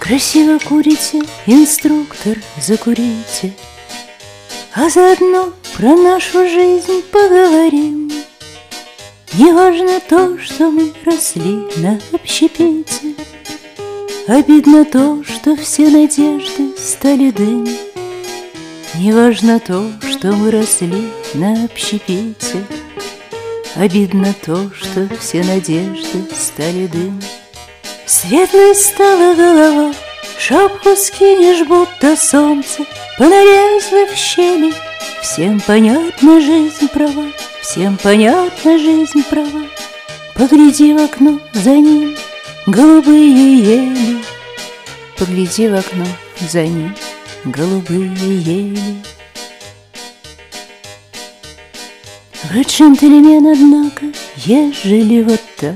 Красиво курите, инструктор, закурите, а заодно про нашу жизнь поговорим. Не важно то, что мы росли на общепите, обидно то, что все надежды стали дым. Не важно то, что мы росли на общепите, обидно то, что все надежды стали дым. Светлой стала голова, шапку скинешь, будто солнце понарезало в щели. Всем понятна жизнь права, всем понятна жизнь права. Погляди в окно, за ним голубые ели. Погляди в окно, за ним голубые ели. Вы джентльмен, однако, ежели вот так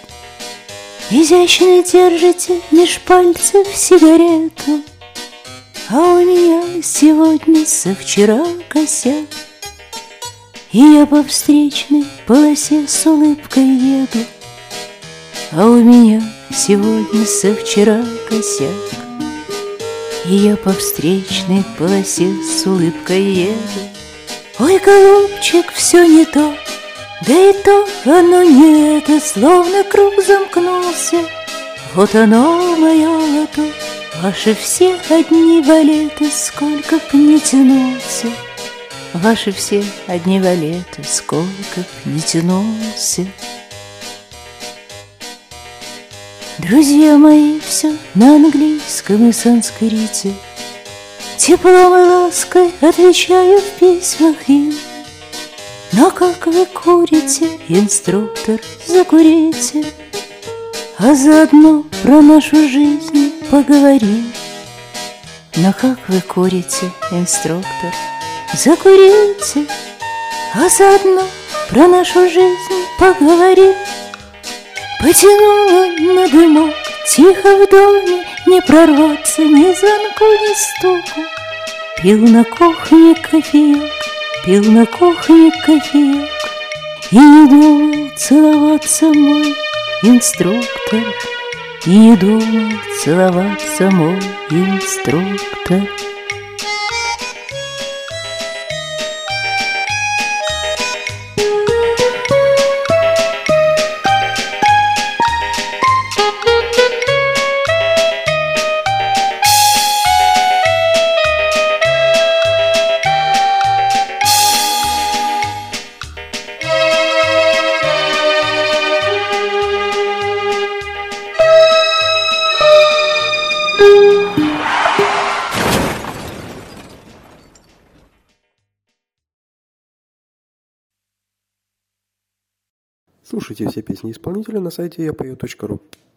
изящно держите меж пальцев сигарету, а у меня сегодня со вчера косяк, и я по встречной полосе с улыбкой еду, а у меня сегодня со вчера косяк, и я по встречной полосе с улыбкой еду. Ой, голубчик, все не то, да и то оно не это, словно круг замкнулся. Вот оно, мое лото, ваши все одни валеты, сколько б не тянулся. Ваши все одни валеты, сколько б не тянулся. Друзья мои, все на английском и санскрите, теплом и лаской отвечаю в письмах им. Но как вы курите, инструктор, закурите, а заодно про нашу жизнь поговорим. Но как вы курите, инструктор, закурите, а заодно про нашу жизнь поговорим. Потянула на дымок, тихо в доме, не прорваться ни звонку, ни стуку. Пил на кухне кофеек, пил на кухне кофеек, и не думал целоваться мой инструктор, и не думал целоваться мой инструктор. Слушайте все песни исполнителя на сайте yapою.ru.